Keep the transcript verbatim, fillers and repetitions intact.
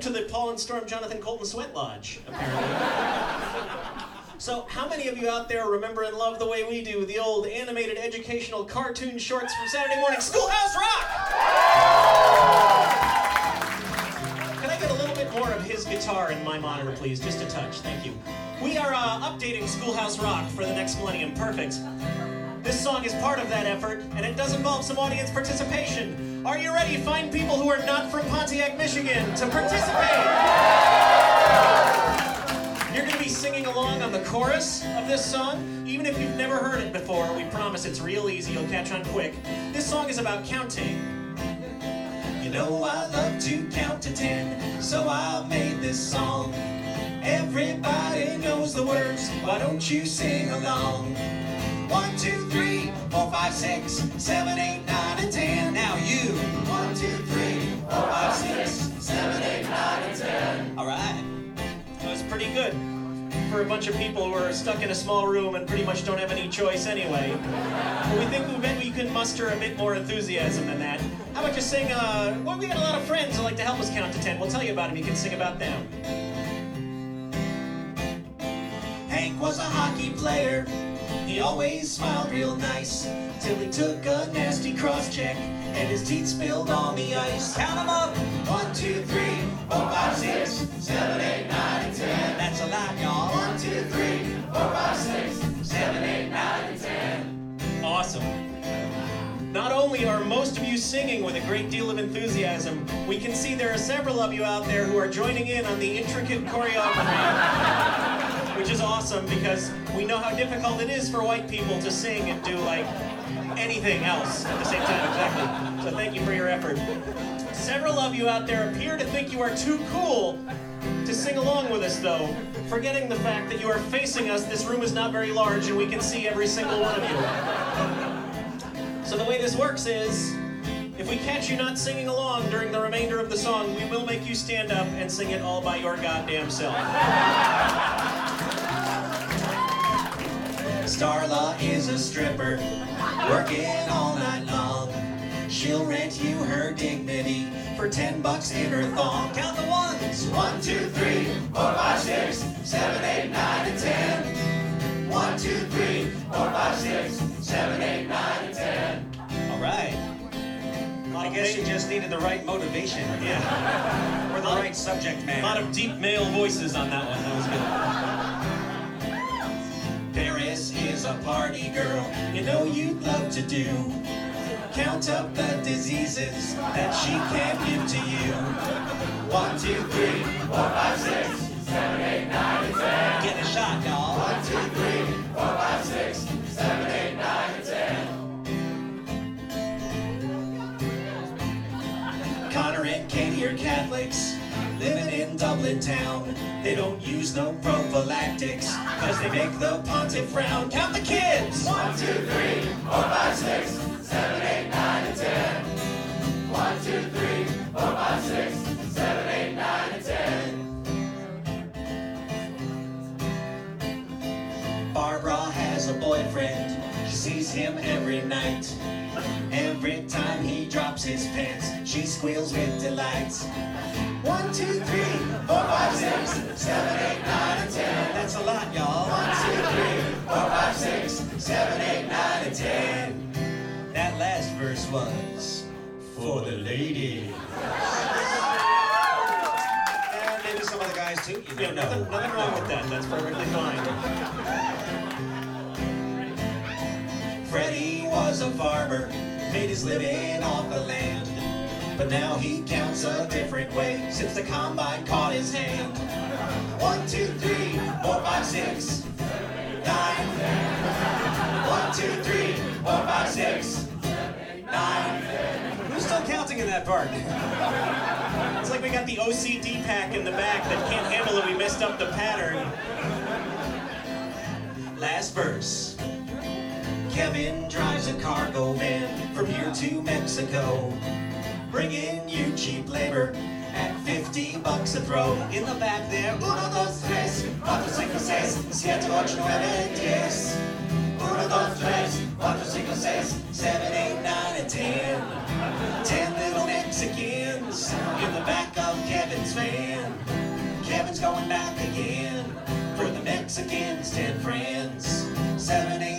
to the Paul and Storm Jonathan Colton Sweat Lodge, apparently. So, how many of you out there remember and love the way we do the old animated educational cartoon shorts from Saturday morning Schoolhouse Rock? Can I get a little bit more of his guitar in my monitor, please? Just a touch, thank you. We are uh, updating Schoolhouse Rock for the next millennium. Perfect. This song is part of that effort, and it does involve some audience participation. Are you ready, fine people who are not from Pontiac, Michigan, to participate? You're going to be singing along on the chorus of this song. Even if you've never heard it before, we promise it's real easy, you'll catch on quick. This song is about counting. You know I love to count to ten, so I made this song. Everybody knows the words, why don't you sing along? One, two, three, four, five, six, seven, eight, nine, and ten. Now you. One, two, three, four, five, six, seven, eight, nine, and ten. All right. That was pretty good for a bunch of people who are stuck in a small room and pretty much don't have any choice anyway. But we think maybe you can muster a bit more enthusiasm than that. How about you sing, uh, well, we got a lot of friends who like to help us count to ten. We'll tell you about them. You can sing about them. Hank was a hockey player. He always smiled real nice, till he took a nasty cross-check, and his teeth spilled on the ice. Count them up! One, two, three, four, five, six, seven, eight, nine, and ten. That's a lot, y'all. One, two, three, four, five, six, seven, eight, nine, and ten. Awesome. Not only are most of you singing with a great deal of enthusiasm, we can see there are several of you out there who are joining in on the intricate choreography. Which is awesome because we know how difficult it is for white people to sing and do like anything else at the same time, exactly. So thank you for your effort. Several of you out there appear to think you are too cool to sing along with us though, forgetting the fact that you are facing us. This room is not very large and we can see every single one of you. So the way this works is, if we catch you not singing along during the remainder of the song, we will make you stand up and sing it all by your goddamn self. Starla is a stripper, working all night long. She'll rent you her dignity for ten bucks in her thong. Count the ones! One, two, three, four, five, six, seven, eight, nine, and ten. One, two, three, four, five, six, seven, eight, nine, and ten. All right. I guess you just needed the right motivation. Yeah. Or the right subject matter. A lot of deep male voices on that one. That was good. Paris is a party girl. You know you'd love to do. Count up the diseases that she can't give to you. One, two, three, four, five, six, seven, eight, nine, and ten. Get a shot, y'all. One, two, three, four, five, six, seven, eight, nine, and ten. Connor and Katie are Catholics, living in Dublin town. They don't use no prophylactics, cause they make the pontiff frown. Count the kids! One, two, three, four, five, six, seven, eight, nine, and ten. One, two, three, four, five, six, seven, eight, nine, and ten. Barbara has a boyfriend. She sees him every night. Every time he drops his pants, she squeals with delight. One, two, three, four, five, six, seven, eight, nine, and ten. That's a lot, y'all. One, two, three, four, five, six, seven, eight, nine, and ten. That last verse was for the ladies. And maybe some other guys too. You know, nothing, nothing wrong with that. That's perfectly fine. Freddie was a farmer, made his living off the land. But now he counts a different way since the combine caught his hand. One, two, three, four, five, six, nine. One, two, three, four, five, six, nine. Who's still counting in that part? It's like we got the O C D pack in the back that can't handle it. We messed up the pattern. Last verse. Kevin drives a cargo van from here to Mexico, bringing you cheap labor at fifty bucks a throw. In the back there, uno, dos, tres, cuatro, cinco, seis, siete, ocho, nueve, diez. Uno, dos, tres, cuatro, cinco, seis, seven, eight, nine, and ten. Ten little net Mexicans in the back of Kevin's van. Kevin's going back again for the Mexicans, ten friends, seven, eight.